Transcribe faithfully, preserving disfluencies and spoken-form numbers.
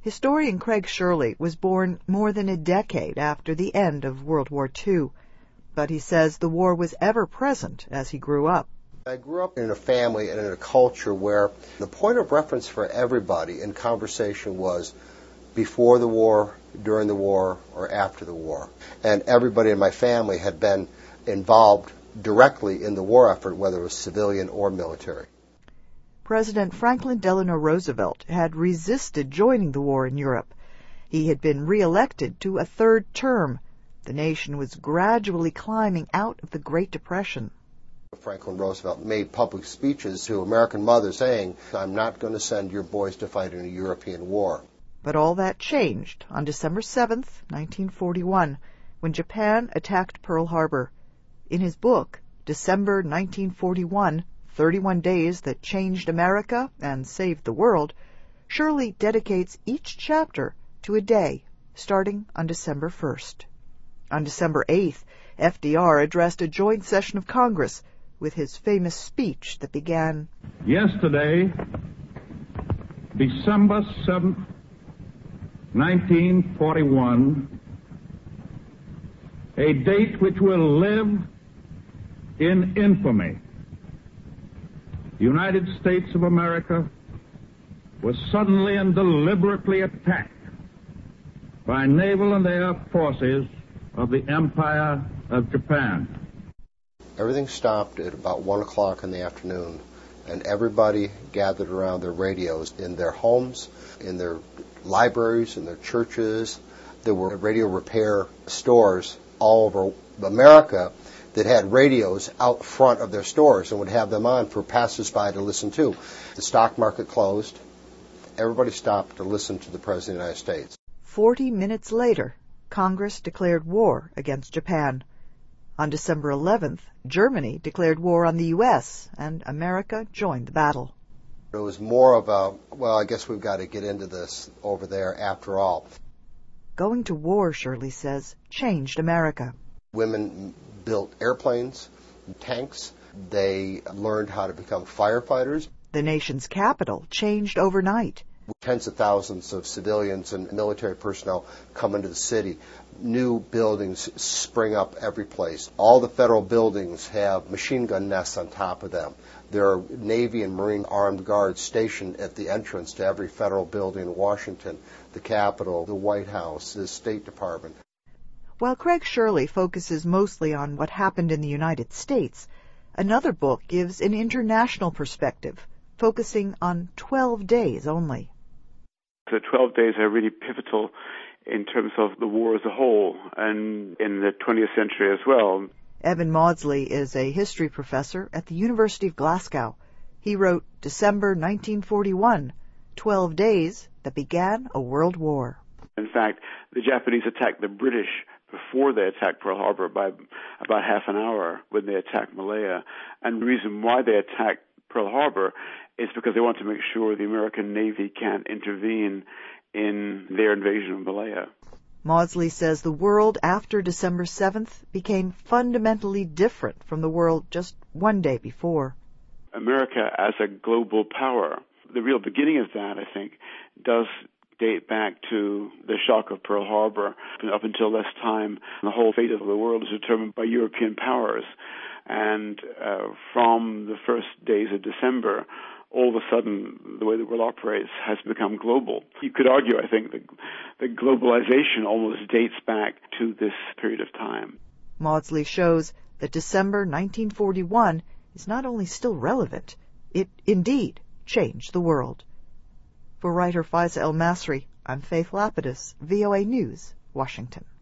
Historian Craig Shirley was born more than a decade after the end of World War Two, but he says the war was ever present as he grew up. I grew up in a family and in a culture where the point of reference for everybody in conversation was before the war, during the war, or after the war. And everybody in my family had been involved directly in the war effort, whether it was civilian or military. President Franklin Delano Roosevelt had resisted joining the war in Europe. He had been re-elected to a third term. The nation was gradually climbing out of the Great Depression. Franklin Roosevelt made public speeches to American mothers saying, "I'm not going to send your boys to fight in a European war." But all that changed on December seventh, nineteen forty-one, when Japan attacked Pearl Harbor. In his book, December nineteen forty-one, thirty-one Days That Changed America and Saved the World, Shirley dedicates each chapter to a day, starting on December first. On December eighth, F D R addressed a joint session of Congress with his famous speech that began, "Yesterday, December seventh, nineteen forty-one, a date which will live in infamy. The United States of America was suddenly and deliberately attacked by naval and air forces of the Empire of Japan." Everything stopped at about one o'clock in the afternoon, and everybody gathered around their radios in their homes, in their libraries, in their churches. There were radio repair stores all over America that had radios out front of their stores and would have them on for passersby to listen to. The stock market closed. Everybody stopped to listen to the President of the United States. Forty minutes later, Congress declared war against Japan. On December eleventh, Germany declared war on the U S, and America joined the battle. It was more of a, well, I guess we've got to get into this over there after all. Going to war, Shirley says, changed America. Women built airplanes, tanks. They learned how to become firefighters. The nation's capital changed overnight. Tens of thousands of civilians and military personnel come into the city. New buildings spring up every place. All the federal buildings have machine gun nests on top of them. There are Navy and Marine armed guards stationed at the entrance to every federal building in Washington, the Capitol, the White House, the State Department. While Craig Shirley focuses mostly on what happened in the United States, another book gives an international perspective, focusing on twelve days only. The twelve days are really pivotal in terms of the war as a whole and in the twentieth century as well. Evan Maudsley is a history professor at the University of Glasgow. He wrote December nineteen forty-one, twelve days that began a world war. In fact, the Japanese attacked the British before they attacked Pearl Harbor by about half an hour when they attacked Malaya. And the reason why they attacked Pearl Harbor is because they want to make sure the American Navy can't intervene in their invasion of Malaya. Maudsley says the world after December seventh became fundamentally different from the world just one day before. America as a global power, the real beginning of that, I think, does date back to the shock of Pearl Harbor. Up until this time, the whole fate of the world is determined by European powers. And uh, from the first days of December, all of a sudden, the way the world operates has become global. You could argue, I think, that, that globalization almost dates back to this period of time. Maudsley shows that December nineteen forty-one is not only still relevant, it indeed changed the world. For writer Faiza El Masri, I'm Faith Lapidus, V O A News, Washington.